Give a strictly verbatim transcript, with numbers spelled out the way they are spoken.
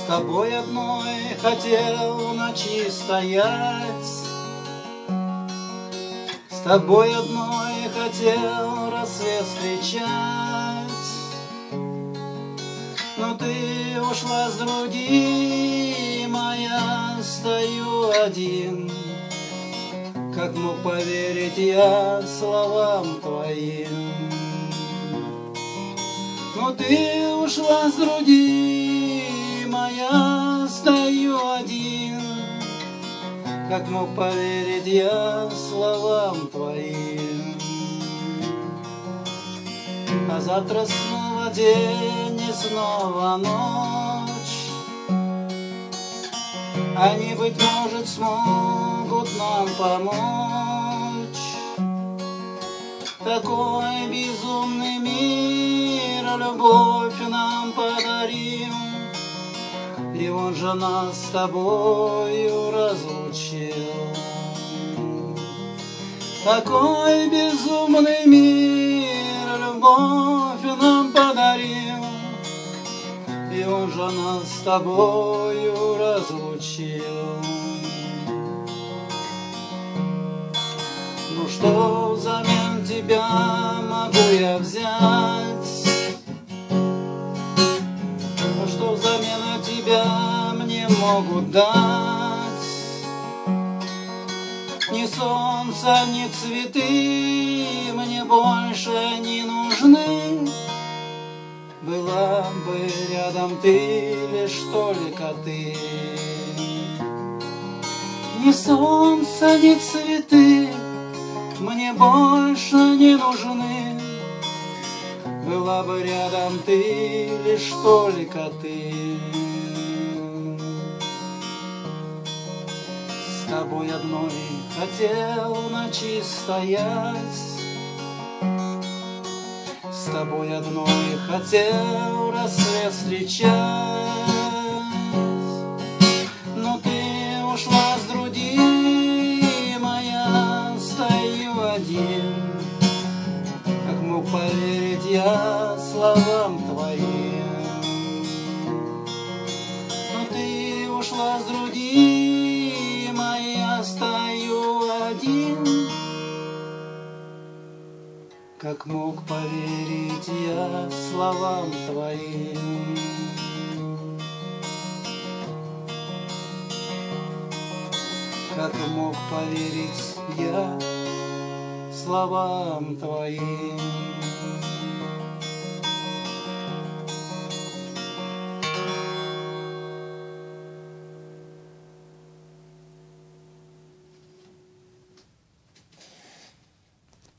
тобой одной хотел в ночи стоять, с тобой одной хотел рассвет встречать, но ты ушла с другим, а я стою один. Как мог поверить я словам твоим? Но ты ушла с другим, а я стою один. Как мог поверить я словам твоим? А завтра снова день и снова ночь. Они, быть может, смогут нам помочь. Такой безумный мир любовь нам подарил, и он же нас с тобою разлучил. Такой безумный мир любовь нам подарил, и он же нас с тобою разлучил. Ну что взамен тебя могу я взять? Ну что взамен от тебя мне могут дать? Ни солнце, ни цветы мне больше не нужны. Была бы рядом ты, лишь только ты. Ни солнце, ни цветы мне больше не нужны. Была бы рядом ты, лишь только ты. С тобой одной хотел в ночи стоять, с тобой одной хотел рассвет встречать, но ты ушла с другим, а я стою один. Как мог поверить я словам твоим? Но ты ушла с другим, а я стою один. Как мог поверить я словам твоим? Как мог поверить я словам твоим?